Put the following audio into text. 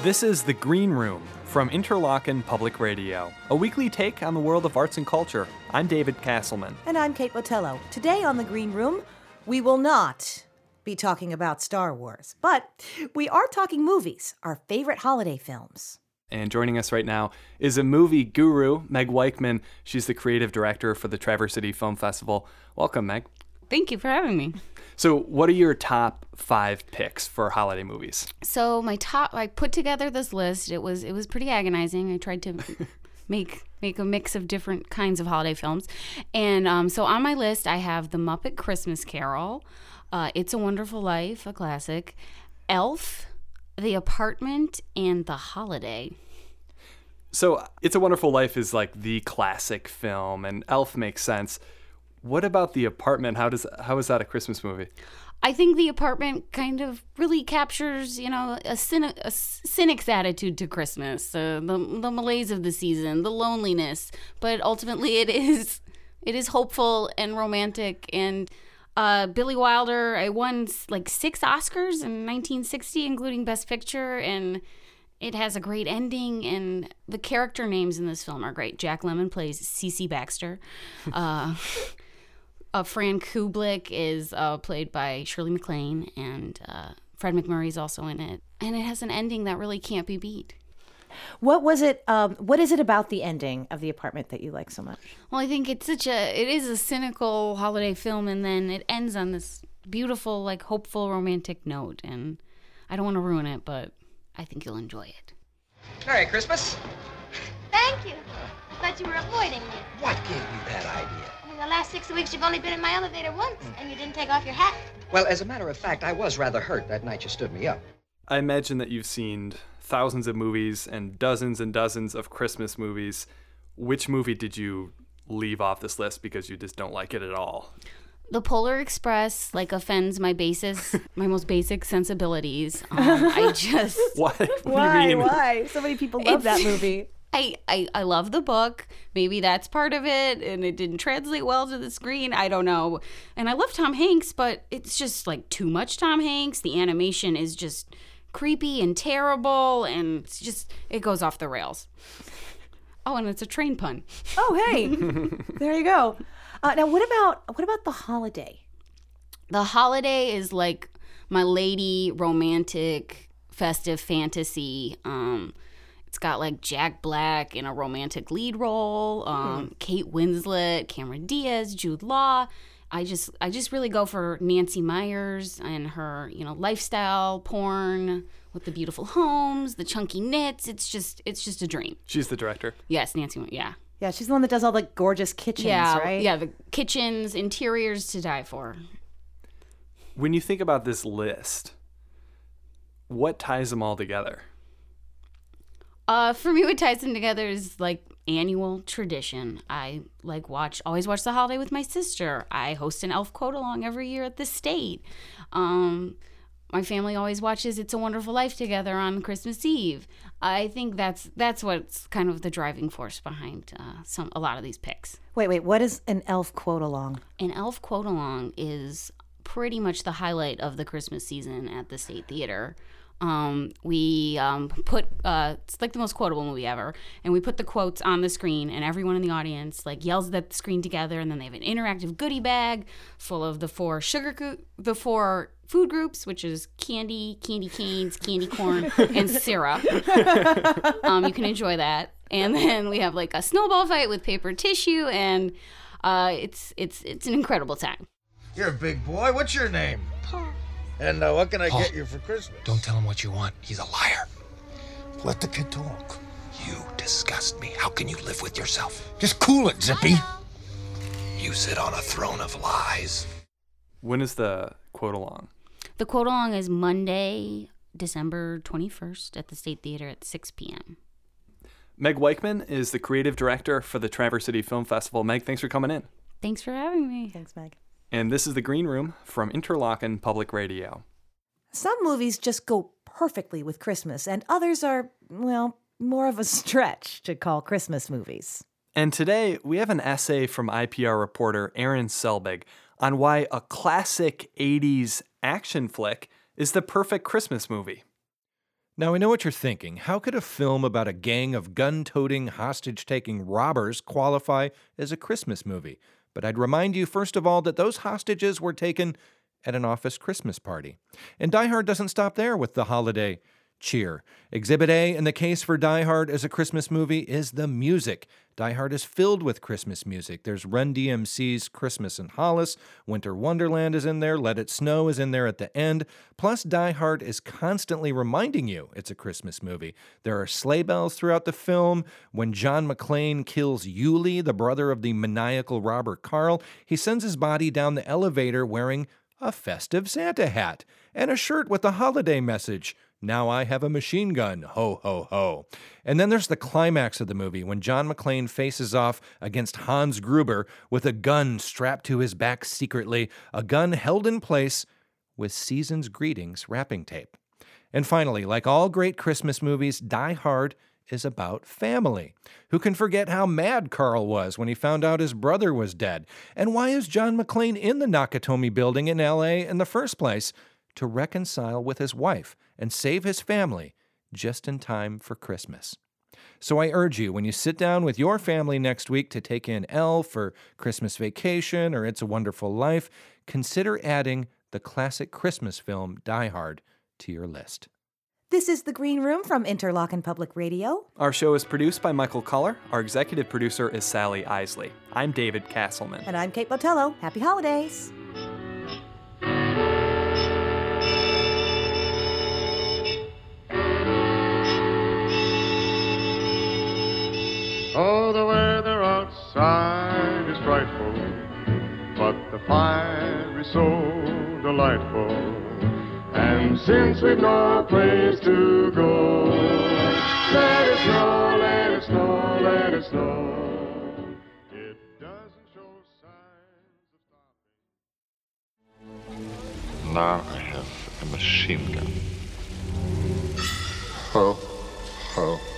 This is The Green Room from Interlochen Public Radio, a weekly take on the world of arts and culture. I'm David Castleman. And I'm Kate Botello. Today on The Green Room, we will not be talking about Star Wars, but we are talking movies, our favorite holiday films. And joining us right now is a movie guru, Meg Weichman. She's the creative director for the Traverse City Film Festival. Welcome, Meg. Thank you for having me. So what are your top 5 picks for holiday movies? So I put together this list. It was pretty agonizing. I tried to make a mix of different kinds of holiday films. And so on my list, I have The Muppet Christmas Carol, It's a Wonderful Life, a classic, Elf, The Apartment, and The Holiday. So It's a Wonderful Life is like the classic film, and Elf makes sense. What about The Apartment? How is that a Christmas movie? I think The Apartment kind of really captures, a cynic's attitude to Christmas, the malaise of the season, the loneliness. But ultimately, it is hopeful and romantic. And Billy Wilder, won like 6 Oscars in 1960, including Best Picture, and it has a great ending. And the character names in this film are great. Jack Lemmon plays C.C. Baxter. Fran Kubelik is played by Shirley MacLaine, and Fred MacMurray is also in it. And it has an ending that really can't be beat. What was it? What is it about the ending of The Apartment that you like so much? Well, I think it is a cynical holiday film, and then it ends on this beautiful, like, hopeful, romantic note. And I don't want to ruin it, but I think you'll enjoy it. Merry Christmas. Thank you. I thought you were avoiding me. What gave you that idea? In the last 6 weeks, you've only been in my elevator once, and you didn't take off your hat. Well, as a matter of fact, I was rather hurt that night you stood me up. I imagine that you've seen thousands of movies and dozens of Christmas movies. Which movie did you leave off this list because you just don't like it at all? The Polar Express offends my most basic sensibilities. What? What do Why? you mean? Why? So many people love that movie. I love the book. Maybe that's part of it, and it didn't translate well to the screen. I don't know. And I love Tom Hanks, but it's just too much Tom Hanks. The animation is just creepy and terrible, and it goes off the rails. Oh, and it's a train pun. Oh, hey, there you go. Now, what about The Holiday? The Holiday is like my lady romantic festive fantasy. It's got Jack Black in a romantic lead role, Kate Winslet, Cameron Diaz, Jude Law. I just really go for Nancy Meyers and her, lifestyle porn with the beautiful homes, the chunky knits. It's just a dream. She's the director? Yes, Nancy Meyers, yeah. Yeah, she's the one that does all the gorgeous kitchens, right? Yeah, the kitchens, interiors to die for. When you think about this list, what ties them all together? For me, what ties them together is annual tradition. I always watch The Holiday with my sister. I host an elf quote along every year at the state. My family always watches It's a Wonderful Life together on Christmas Eve. I think that's what's kind of the driving force behind a lot of these picks. Wait, what is an elf quote along? An elf quote along is pretty much the highlight of the Christmas season at the State Theater. We put it's the most quotable movie ever, and we put the quotes on the screen, and everyone in the audience yells at the screen together, and then they have an interactive goodie bag full of the 4 food groups, which is candy canes, candy corn, and syrup. You can enjoy that, and then we have a snowball fight with paper tissue, and it's an incredible time. You're a big boy. What's your name? Paul. And what can I get you for Christmas? Don't tell him what you want. He's a liar. Let the kid talk. You disgust me. How can you live with yourself? Just cool it, Zippy. You sit on a throne of lies. When is the quote along? The quote along is Monday, December 21st at the State Theater at 6 p.m. Meg Weichman is the creative director for the Traverse City Film Festival. Meg, thanks for coming in. Thanks for having me. Thanks, Meg. And this is The Green Room from Interlochen Public Radio. Some movies just go perfectly with Christmas, and others are, more of a stretch to call Christmas movies. And today, we have an essay from IPR reporter Aaron Selbig on why a classic 80s action flick is the perfect Christmas movie. Now, I know what you're thinking. How could a film about a gang of gun-toting, hostage-taking robbers qualify as a Christmas movie? But I'd remind you, first of all, that those hostages were taken at an office Christmas party. And Die Hard doesn't stop there with the holiday cheer. Exhibit A in the case for Die Hard as a Christmas movie is the music. Die Hard is filled with Christmas music. There's Run DMC's Christmas in Hollis, Winter Wonderland is in there, Let It Snow is in there at the end. Plus, Die Hard is constantly reminding you it's a Christmas movie. There are sleigh bells throughout the film. When John McClane kills Yuli, the brother of the maniacal robber Carl, he sends his body down the elevator wearing a festive Santa hat and a shirt with a holiday message. Now I have a machine gun, ho, ho, ho. And then there's the climax of the movie when John McClane faces off against Hans Gruber with a gun strapped to his back secretly, a gun held in place with Season's Greetings wrapping tape. And finally, like all great Christmas movies, Die Hard is about family. Who can forget how mad Carl was when he found out his brother was dead? And why is John McClane in the Nakatomi building in L.A. in the first place? To reconcile with his wife and save his family just in time for Christmas. So I urge you, when you sit down with your family next week to take in Elf or Christmas Vacation or It's a Wonderful Life, consider adding the classic Christmas film Die Hard to your list. This is The Green Room from Interlochen Public Radio. Our show is produced by Michael Culler. Our executive producer is Sally Isley. I'm David Castleman. And I'm Kate Botello. Happy holidays. Oh, the weather outside is frightful, but the fire is so delightful. And since we've no place to go, let it snow, let it snow, let it snow. It doesn't show signs of stopping. Now I have a machine gun. Ho, ho.